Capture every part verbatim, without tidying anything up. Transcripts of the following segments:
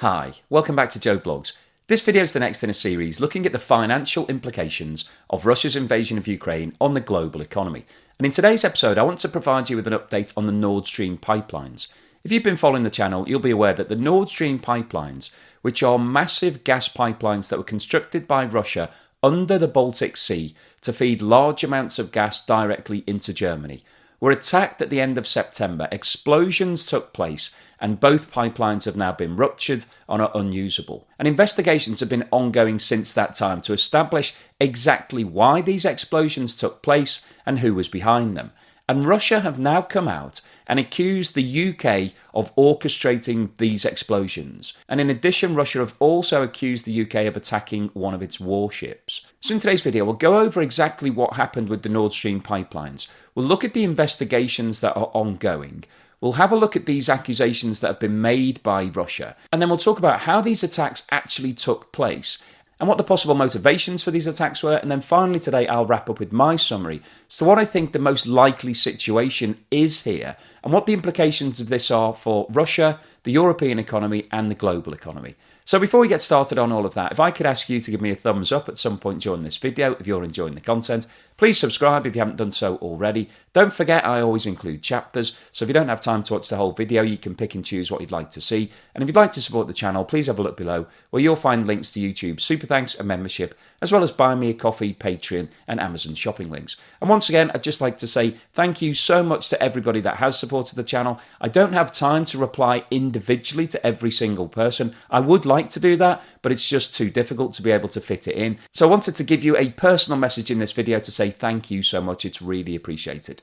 Hi, welcome back to Joe Blogs. This video is the next in a series looking at the financial implications of Russia's invasion of Ukraine on the global economy. And in today's episode, I want to provide you with an update on the Nord Stream pipelines. If you've been following the channel, you'll be aware that the Nord Stream pipelines, which are massive gas pipelines that were constructed by Russia under the Baltic Sea to feed large amounts of gas directly into Germany, were attacked at the end of September. Explosions took place and both pipelines have now been ruptured and are unusable. And investigations have been ongoing since that time to establish exactly why these explosions took place and who was behind them. And Russia have now come out and accused the U K of orchestrating these explosions. And in addition, Russia have also accused the U K of attacking one of its warships. So in today's video, we'll go over exactly what happened with the Nord Stream pipelines. We'll look at the investigations that are ongoing. We'll have a look at these accusations that have been made by Russia. And then we'll talk about how these attacks actually took place and what the possible motivations for these attacks were. And then finally today, I'll wrap up with my summary as to what I think the most likely situation is here and what the implications of this are for Russia, the European economy and the global economy. So before we get started on all of that, if I could ask you to give me a thumbs up at some point during this video if you're enjoying the content. Please subscribe if you haven't done so already. Don't forget I always include chapters, so if you don't have time to watch the whole video, you can pick and choose what you'd like to see. And if you'd like to support the channel, please have a look below where you'll find links to YouTube Super Thanks and membership, as well as Buy Me a Coffee, Patreon and Amazon shopping links. And once again, I'd just like to say thank you so much to everybody that has supported the channel. I don't have time to reply individually to every single person. I would like to do that, but it's just too difficult to be able to fit it in. So I wanted to give you a personal message in this video to say thank you so much. It's really appreciated.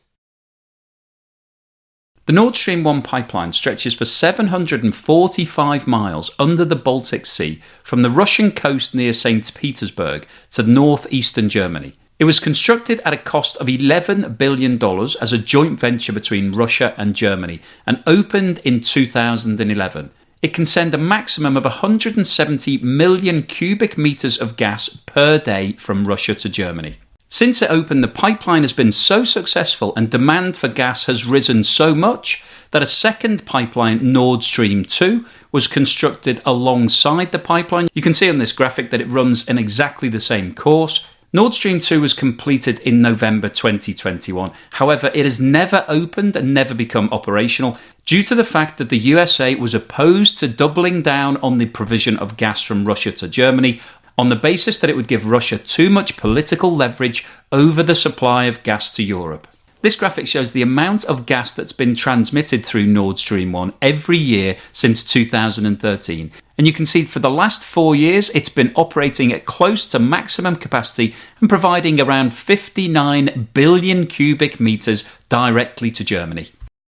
The Nord Stream one pipeline stretches for seven hundred forty-five miles under the Baltic Sea from the Russian coast near Saint Petersburg to northeastern Germany. It was constructed at a cost of eleven billion dollars as a joint venture between Russia and Germany and opened in two thousand eleven. It can send a maximum of one hundred seventy million cubic metres of gas per day from Russia to Germany. Since it opened, the pipeline has been so successful and demand for gas has risen so much that a second pipeline, Nord Stream two, was constructed alongside the pipeline. You can see on this graphic that it runs in exactly the same course. Nord Stream two was completed in November twenty twenty-one. However, it has never opened and never become operational due to the fact that the U S A was opposed to doubling down on the provision of gas from Russia to Germany on the basis that it would give Russia too much political leverage over the supply of gas to Europe. This graphic shows the amount of gas that's been transmitted through Nord Stream one every year since two thousand thirteen. And you can see for the last four years, it's been operating at close to maximum capacity and providing around fifty-nine billion cubic metres directly to Germany.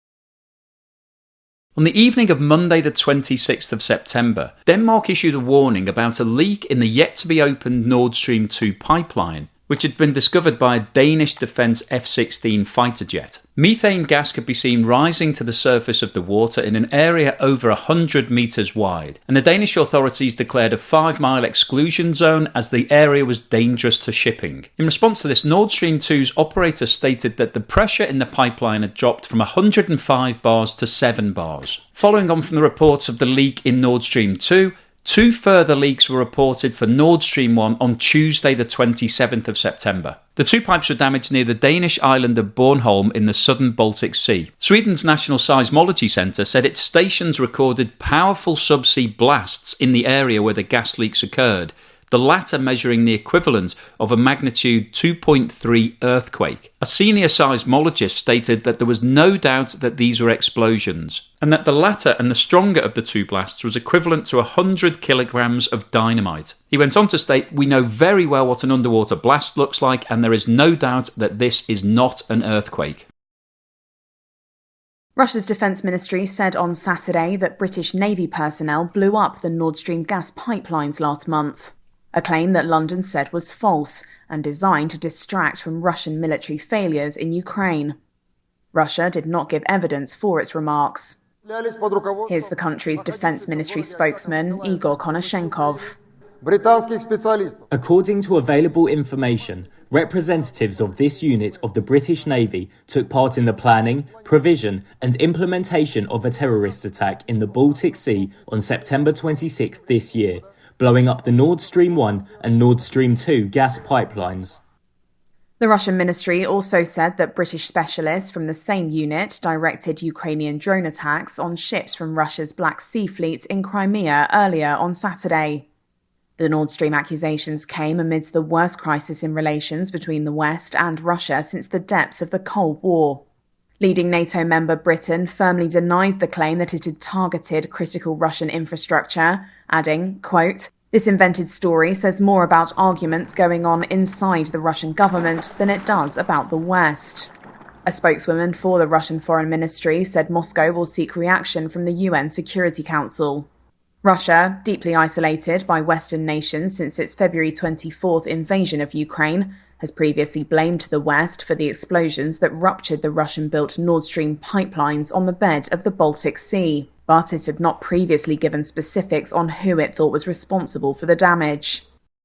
On the evening of Monday the twenty-sixth of September, Denmark issued a warning about a leak in the yet-to-be-opened Nord Stream two pipeline, which had been discovered by a Danish Defence F sixteen fighter jet. Methane gas could be seen rising to the surface of the water in an area over one hundred metres wide, and the Danish authorities declared a five-mile exclusion zone as the area was dangerous to shipping. In response to this, Nord Stream two's operator stated that the pressure in the pipeline had dropped from one hundred five bars to seven bars. Following on from the reports of the leak in Nord Stream two, two further leaks were reported for Nord Stream one on Tuesday the twenty-seventh of September. The two pipes were damaged near the Danish island of Bornholm in the southern Baltic Sea. Sweden's National Seismology Centre said its stations recorded powerful subsea blasts in the area where the gas leaks occurred, the latter measuring the equivalent of a magnitude two point three earthquake. A senior seismologist stated that there was no doubt that these were explosions, and that the latter and the stronger of the two blasts was equivalent to one hundred kilograms of dynamite. He went on to state, "We know very well what an underwater blast looks like, and there is no doubt that this is not an earthquake." Russia's defence ministry said on Saturday that British Navy personnel blew up the Nord Stream gas pipelines last month. A claim that London said was false and designed to distract from Russian military failures in Ukraine. Russia did not give evidence for its remarks. Here's the country's defence ministry spokesman, Igor Konashenkov. британских специалистов. According to available information, representatives of this unit of the British Navy took part in the planning, provision and implementation of a terrorist attack in the Baltic Sea on September twenty-sixth this year, blowing up the Nord Stream one and Nord Stream two gas pipelines. The Russian ministry also said that British specialists from the same unit directed Ukrainian drone attacks on ships from Russia's Black Sea Fleet in Crimea earlier on Saturday. The Nord Stream accusations came amidst the worst crisis in relations between the West and Russia since the depths of the Cold War. Leading NATO member Britain firmly denied the claim that it had targeted critical Russian infrastructure, adding, quote, "This invented story says more about arguments going on inside the Russian government than it does about the West." A spokeswoman for the Russian Foreign Ministry said Moscow will seek reaction from the U N Security Council. Russia, deeply isolated by Western nations since its February twenty-fourth invasion of Ukraine, has previously blamed the West for the explosions that ruptured the Russian-built Nord Stream pipelines on the bed of the Baltic Sea, but it had not previously given specifics on who it thought was responsible for the damage.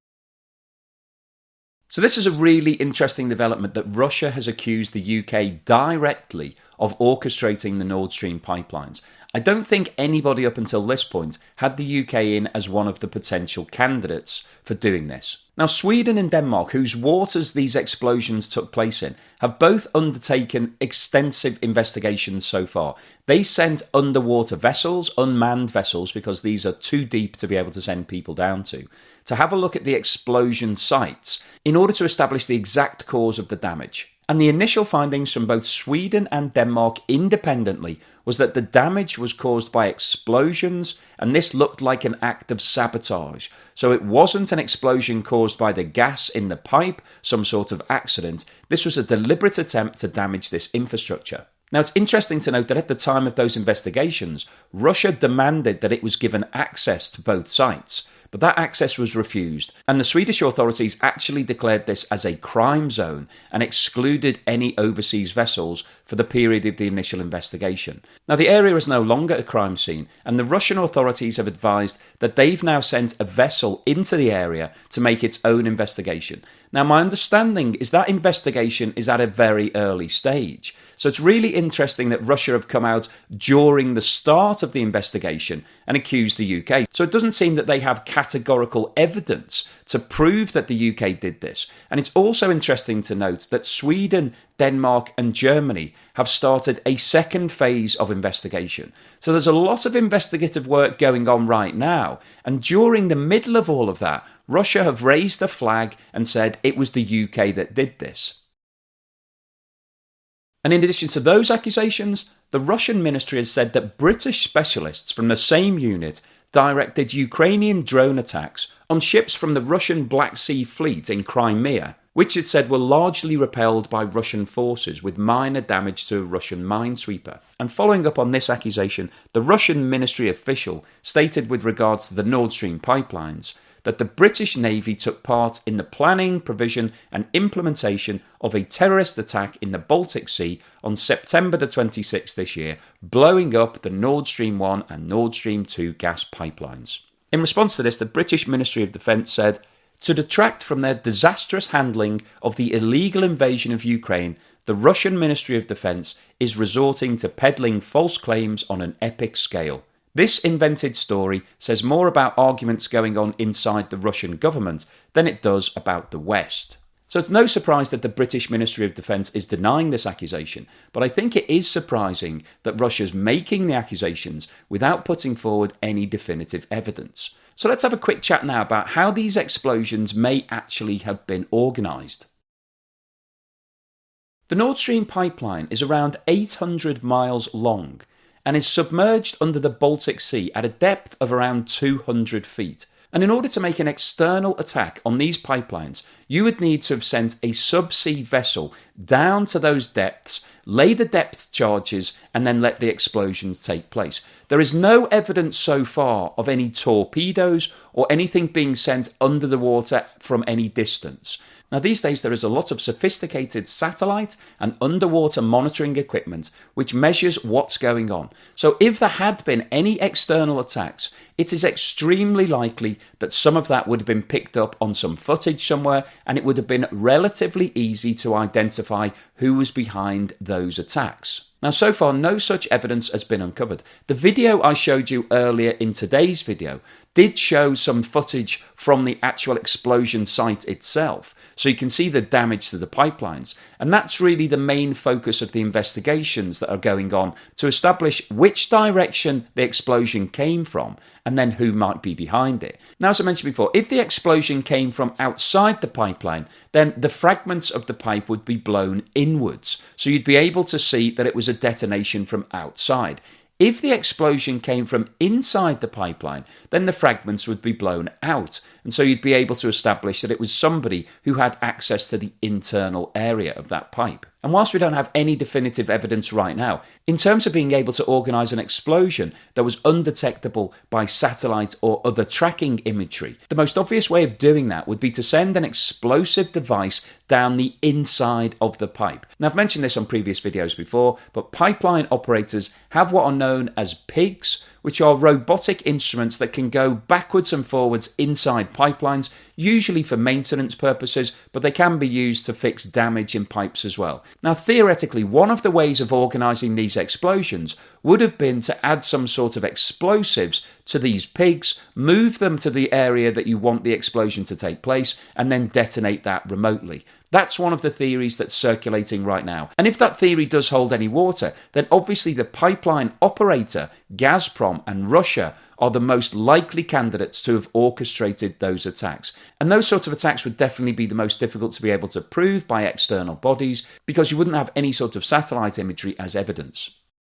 So this is a really interesting development that Russia has accused the U K directly of orchestrating the Nord Stream pipelines. I don't think anybody up until this point had the U K in as one of the potential candidates for doing this. Now, Sweden and Denmark, whose waters these explosions took place in, have both undertaken extensive investigations so far. They sent underwater vessels, unmanned vessels, because these are too deep to be able to send people down to, to have a look at the explosion sites in order to establish the exact cause of the damage. And the initial findings from both Sweden and Denmark independently was that the damage was caused by explosions, and this looked like an act of sabotage. So it wasn't an explosion caused by the gas in the pipe, some sort of accident. This was a deliberate attempt to damage this infrastructure. Now, it's interesting to note that at the time of those investigations, Russia demanded that it was given access to both sites, but that access was refused, and the Swedish authorities actually declared this as a crime zone and excluded any overseas vessels for the period of the initial investigation. Now, the area is no longer a crime scene, and the Russian authorities have advised that they've now sent a vessel into the area to make its own investigation. Now, my understanding is that investigation is at a very early stage. So it's really interesting that Russia have come out during the start of the investigation and accused the U K. So it doesn't seem that they have categorical evidence to prove that the U K did this. And it's also interesting to note that Sweden, Denmark and Germany have started a second phase of investigation. So there's a lot of investigative work going on right now. And during the middle of all of that, Russia have raised a flag and said it was the U K that did this. And in addition to those accusations, the Russian ministry has said that British specialists from the same unit directed Ukrainian drone attacks on ships from the Russian Black Sea Fleet in Crimea, which it said were largely repelled by Russian forces with minor damage to a Russian minesweeper. And following up on this accusation, the Russian ministry official stated with regards to the Nord Stream pipelines that the British Navy took part in the planning, provision and implementation of a terrorist attack in the Baltic Sea on September the twenty-sixth this year, blowing up the Nord Stream one and Nord Stream two gas pipelines. In response to this, the British Ministry of Defence said, to detract from their disastrous handling of the illegal invasion of Ukraine, the Russian Ministry of Defence is resorting to peddling false claims on an epic scale. This invented story says more about arguments going on inside the Russian government than it does about the West. So it's no surprise that the British Ministry of Defence is denying this accusation, but I think it is surprising that Russia's making the accusations without putting forward any definitive evidence. So let's have a quick chat now about how these explosions may actually have been organised. The Nord Stream pipeline is around eight hundred miles long and is submerged under the Baltic Sea at a depth of around two hundred feet. And in order to make an external attack on these pipelines, you would need to have sent a subsea vessel down to those depths lay the depth charges, and then let the explosions take place. There is no evidence so far of any torpedoes or anything being sent under the water from any distance. Now, these days there is a lot of sophisticated satellite and underwater monitoring equipment which measures what's going on. So if there had been any external attacks, it is extremely likely that some of that would have been picked up on some footage somewhere, and it would have been relatively easy to identify who was behind those attacks. Now, so far, no such evidence has been uncovered. The video I showed you earlier in today's video did show some footage from the actual explosion site itself, so you can see the damage to the pipelines. And that's really the main focus of the investigations that are going on to establish which direction the explosion came from and then who might be behind it. Now, as I mentioned before, if the explosion came from outside the pipeline, then the fragments of the pipe would be blown inwards, so you'd be able to see that it was a detonation from outside. If the explosion came from inside the pipeline, then the fragments would be blown out, and so you'd be able to establish that it was somebody who had access to the internal area of that pipe. And whilst we don't have any definitive evidence right now, in terms of being able to organise an explosion that was undetectable by satellite or other tracking imagery, the most obvious way of doing that would be to send an explosive device down the inside of the pipe. Now, I've mentioned this on previous videos before, but pipeline operators have what are known as pigs, which are robotic instruments that can go backwards and forwards inside pipelines, usually for maintenance purposes, but they can be used to fix damage in pipes as well. Now, theoretically, one of the ways of organising these explosions would have been to add some sort of explosives to these pigs, move them to the area that you want the explosion to take place, and then detonate that remotely. That's one of the theories that's circulating right now. And if that theory does hold any water, then obviously the pipeline operator, Gazprom and Russia, are the most likely candidates to have orchestrated those attacks. And those sorts of attacks would definitely be the most difficult to be able to prove by external bodies, because you wouldn't have any sort of satellite imagery as evidence.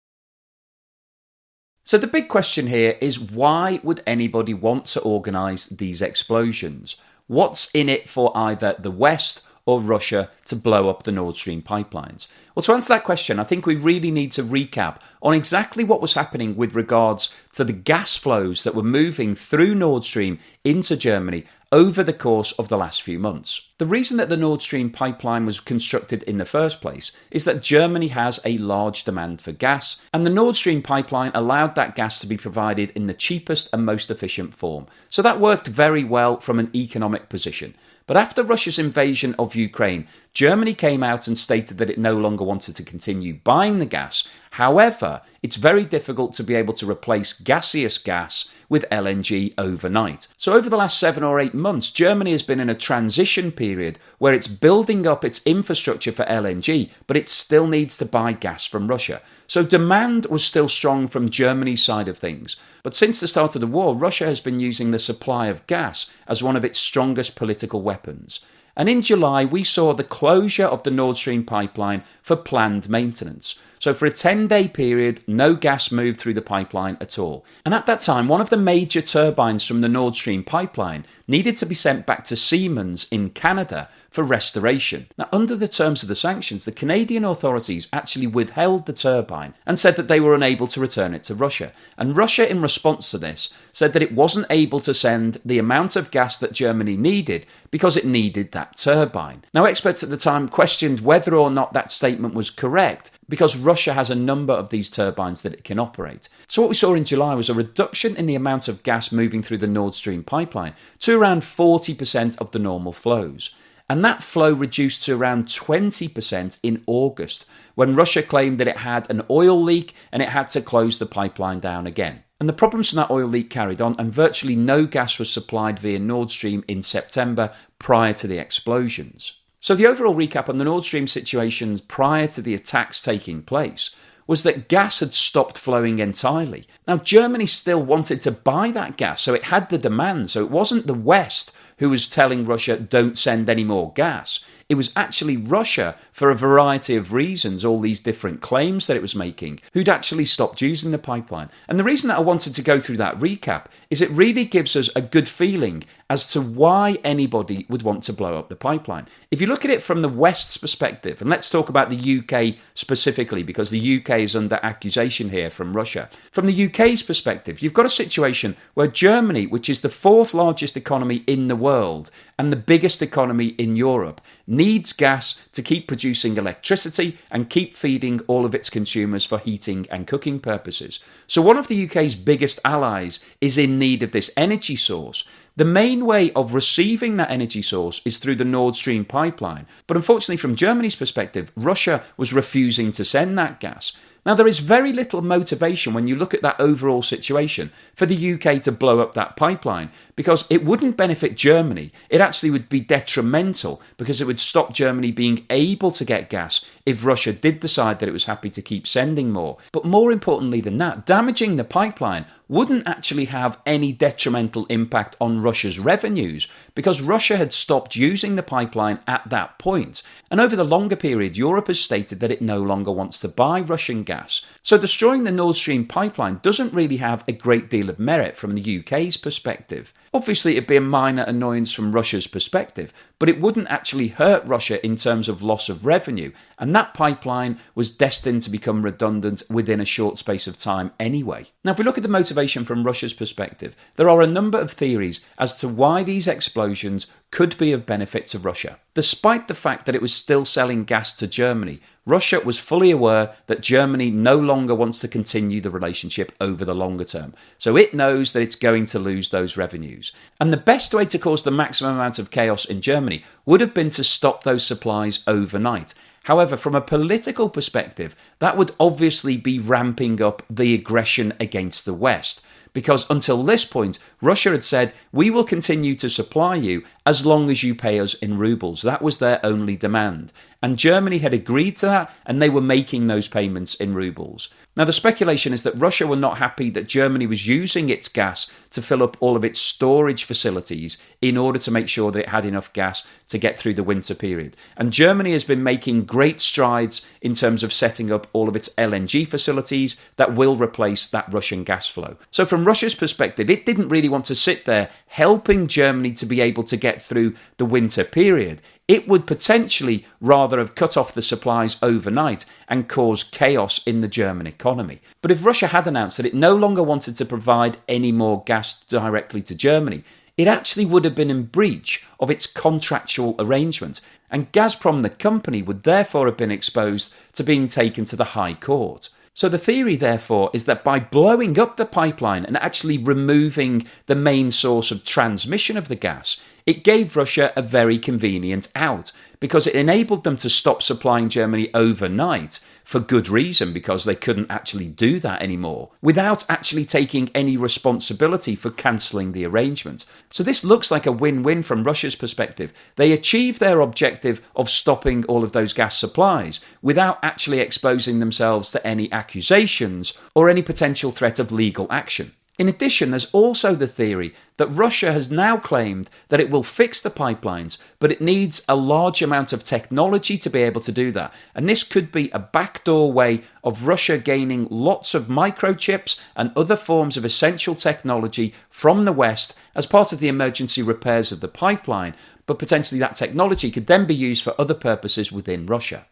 So the big question here is, why would anybody want to organise these explosions? What's in it for either the West or Russia to blow up the Nord Stream pipelines? Well, to answer that question, I think we really need to recap on exactly what was happening with regards to the gas flows that were moving through Nord Stream into Germany over the course of the last few months. The reason that the Nord Stream pipeline was constructed in the first place is that Germany has a large demand for gas, and the Nord Stream pipeline allowed that gas to be provided in the cheapest and most efficient form. So that worked very well from an economic position. But after Russia's invasion of Ukraine, Germany came out and stated that it no longer wanted to continue buying the gas. However, it's very difficult to be able to replace gaseous gas with L N G overnight. So over the last seven or eight months, Germany has been in a transition period where it's building up its infrastructure for L N G, but it still needs to buy gas from Russia. So demand was still strong from Germany's side of things. But since the start of the war, Russia has been using the supply of gas as one of its strongest political weapons. And in July, we saw the closure of the Nord Stream pipeline for planned maintenance. So for a ten-day period, no gas moved through the pipeline at all. And at that time, one of the major turbines from the Nord Stream pipeline needed to be sent back to Siemens in Canada for restoration. Now, under the terms of the sanctions, the Canadian authorities actually withheld the turbine and said that they were unable to return it to Russia. And Russia, in response to this, said that it wasn't able to send the amount of gas that Germany needed because it needed that turbine. Now, experts at the time questioned whether or not that statement was correct, because Russia has a number of these turbines that it can operate. So what we saw in July was a reduction in the amount of gas moving through the Nord Stream pipeline to around forty percent of the normal flows. And that flow reduced to around twenty percent in August, when Russia claimed that it had an oil leak and it had to close the pipeline down again. And the problems from that oil leak carried on, and virtually no gas was supplied via Nord Stream in September prior to the explosions. So the overall recap on the Nord Stream situations prior to the attacks taking place was that gas had stopped flowing entirely. Now, Germany still wanted to buy that gas, so it had the demand. So it wasn't the West who was telling Russia, don't send any more gas. It was actually Russia, for a variety of reasons, all these different claims that it was making, who'd actually stopped using the pipeline. And the reason that I wanted to go through that recap is it really gives us a good feeling as to why anybody would want to blow up the pipeline. If you look at it from the West's perspective, and let's talk about the U K specifically, because the U K is under accusation here from Russia. From the U K's perspective, you've got a situation where Germany, which is the fourth largest economy in the world and the biggest economy in Europe, needs gas to keep producing electricity and keep feeding all of its consumers for heating and cooking purposes. So one of the U K's biggest allies is in need of this energy source. The main way of receiving that energy source is through the Nord Stream pipeline. But unfortunately, from Germany's perspective, Russia was refusing to send that gas. Now, there is very little motivation when you look at that overall situation for the U K to blow up that pipeline, because it wouldn't benefit Germany. It actually would be detrimental, because it would stop Germany being able to get gas if Russia did decide that it was happy to keep sending more. But more importantly than that, damaging the pipeline wouldn't actually have any detrimental impact on Russia's revenues, because Russia had stopped using the pipeline at that point. And over the longer period, Europe has stated that it no longer wants to buy Russian gas. So destroying the Nord Stream pipeline doesn't really have a great deal of merit from the U K's perspective. Obviously, it'd be a minor annoyance from Russia's perspective, but it wouldn't actually hurt Russia in terms of loss of revenue. And that pipeline was destined to become redundant within a short space of time anyway. Now, if we look at the motivation from Russia's perspective, there are a number of theories as to why these explosions could be of benefit to Russia. Despite the fact that it was still selling gas to Germany, Russia was fully aware that Germany no longer wants to continue the relationship over the longer term. So it knows that it's going to lose those revenues. And the best way to cause the maximum amount of chaos in Germany would have been to stop those supplies overnight. However, from a political perspective, that would obviously be ramping up the aggression against the West. Because until this point, Russia had said, we will continue to supply you as long as you pay us in rubles. That was their only demand. And Germany had agreed to that, and they were making those payments in rubles. Now, the speculation is that Russia were not happy that Germany was using its gas to fill up all of its storage facilities in order to make sure that it had enough gas to get through the winter period. And Germany has been making great strides in terms of setting up all of its L N G facilities that will replace that Russian gas flow. So from Russia's perspective, it didn't really want to sit there helping Germany to be able to get through the winter period. It would potentially rather have cut off the supplies overnight and caused chaos in the German economy. But if Russia had announced that it no longer wanted to provide any more gas directly to Germany, it actually would have been in breach of its contractual arrangement, and Gazprom, the company, would therefore have been exposed to being taken to the High Court. So the theory, therefore, is that by blowing up the pipeline and actually removing the main source of transmission of the gas, it gave Russia a very convenient out, because it enabled them to stop supplying Germany overnight for good reason, because they couldn't actually do that anymore, without actually taking any responsibility for cancelling the arrangement. So this looks like a win-win from Russia's perspective. They achieved their objective of stopping all of those gas supplies without actually exposing themselves to any accusations or any potential threat of legal action. In addition, there's also the theory that Russia has now claimed that it will fix the pipelines, but it needs a large amount of technology to be able to do that. And this could be a backdoor way of Russia gaining lots of microchips and other forms of essential technology from the West as part of the emergency repairs of the pipeline, but potentially that technology could then be used for other purposes within Russia.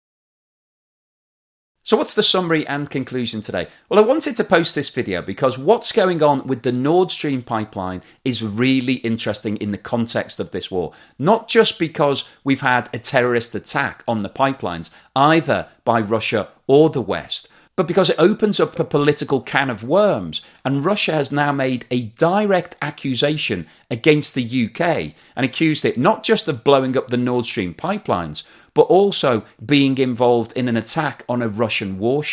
So what's the summary and conclusion today? Well, I wanted to post this video because what's going on with the Nord Stream pipeline is really interesting in the context of this war. Not just because we've had a terrorist attack on the pipelines, either by Russia or the West, but because it opens up a political can of worms, and Russia has now made a direct accusation against the U K and accused it not just of blowing up the Nord Stream pipelines, but also being involved in an attack on a Russian warship.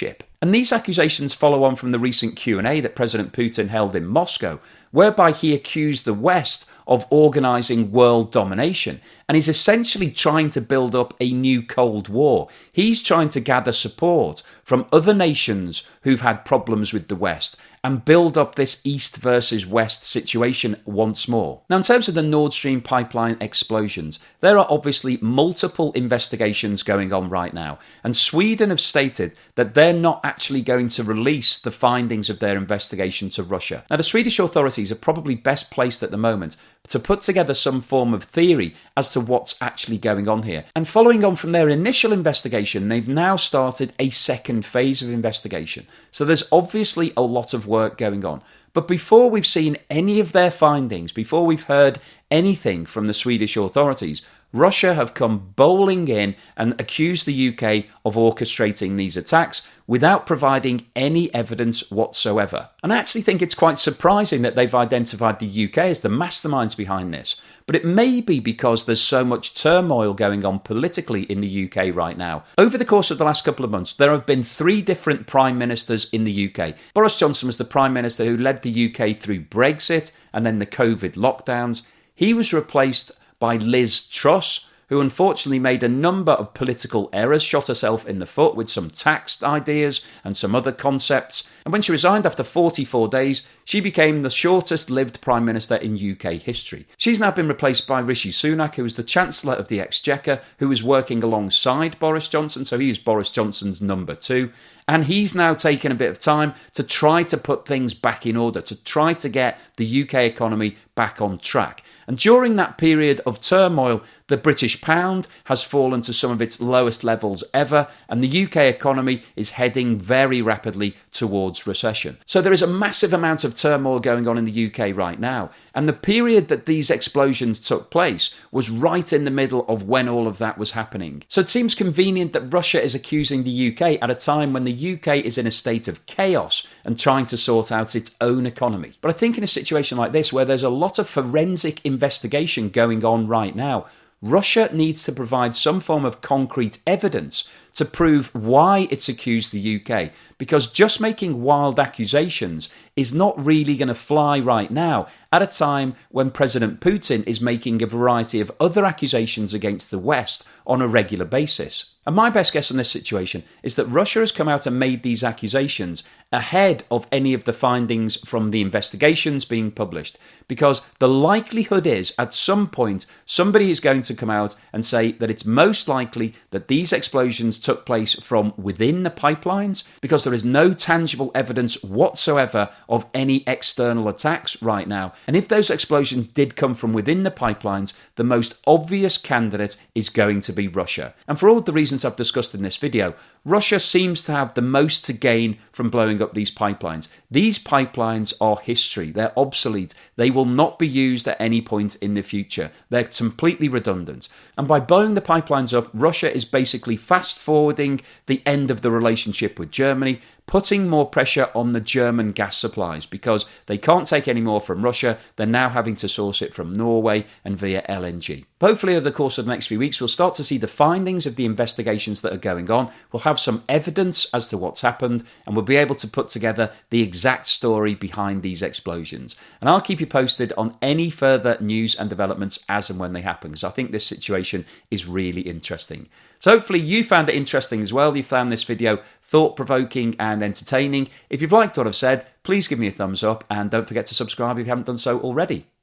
And these accusations follow on from the recent Q and A that President Putin held in Moscow, whereby he accused the West of organising world domination, and he's essentially trying to build up a new Cold War. He's trying to gather support from other nations who've had problems with the West and build up this East versus West situation once more. Now, in terms of the Nord Stream pipeline explosions, there are obviously multiple investigations going on right now, and Sweden have stated that they're not actually going to release the findings of their investigation to Russia. Now, the Swedish authorities are probably best placed at the moment to put together some form of theory as to what's actually going on here. And following on from their initial investigation, they've now started a second phase of investigation. So there's obviously a lot of work going on. But before we've seen any of their findings, before we've heard anything from the Swedish authorities, Russia have come bowling in and accused the U K of orchestrating these attacks without providing any evidence whatsoever. And I actually think it's quite surprising that they've identified the U K as the masterminds behind this. But it may be because there's so much turmoil going on politically in the U K right now. Over the course of the last couple of months, there have been three different prime ministers in the U K. Boris Johnson was the prime minister who led the U K through Brexit and then the COVID lockdowns. He was replaced by Liz Truss, who unfortunately made a number of political errors, shot herself in the foot with some tax ideas and some other concepts. And when she resigned after forty-four days, she became the shortest-lived Prime Minister in U K history. She's now been replaced by Rishi Sunak, who is the Chancellor of the Exchequer, who is working alongside Boris Johnson, so he is Boris Johnson's number two. And he's now taken a bit of time to try to put things back in order, to try to get the U K economy back on track. And during that period of turmoil, the British pound has fallen to some of its lowest levels ever, and the U K economy is heading very rapidly towards recession. So there is a massive amount of turmoil going on in the U K right now, and the period that these explosions took place was right in the middle of when all of that was happening. So it seems convenient that Russia is accusing the U K at a time when the U K is in a state of chaos and trying to sort out its own economy. But I think in a situation like this, where there's a lot of forensic investigation going on right now, Russia needs to provide some form of concrete evidence to prove why it's accused the U K, because just making wild accusations is not really going to fly right now at a time when President Putin is making a variety of other accusations against the West on a regular basis. And my best guess on this situation is that Russia has come out and made these accusations ahead of any of the findings from the investigations being published, because the likelihood is at some point somebody is going to come out and say that it's most likely that these explosions took place from within the pipelines, because there is no tangible evidence whatsoever of any external attacks right now. And if those explosions did come from within the pipelines, the most obvious candidate is going to be Russia. And for all of the reasons I've discussed in this video, Russia seems to have the most to gain from blowing up these pipelines. These pipelines are history. They're obsolete. They will not be used at any point in the future. They're completely redundant. And by blowing the pipelines up, Russia is basically fast-forwarding the end of the relationship with Germany, putting more pressure on the German gas supplies, because they can't take any more from Russia. They're now having to source it from Norway and via L N G. But hopefully over the course of the next few weeks, we'll start to see the findings of the investigations that are going on. We'll have some evidence as to what's happened, and we'll be able to put together the exact story behind these explosions. And I'll keep you posted on any further news and developments as and when they happen, because I think this situation is really interesting. So hopefully you found it interesting as well. You found this video thought-provoking and entertaining. If you've liked what I've said, please give me a thumbs up, and don't forget to subscribe if you haven't done so already.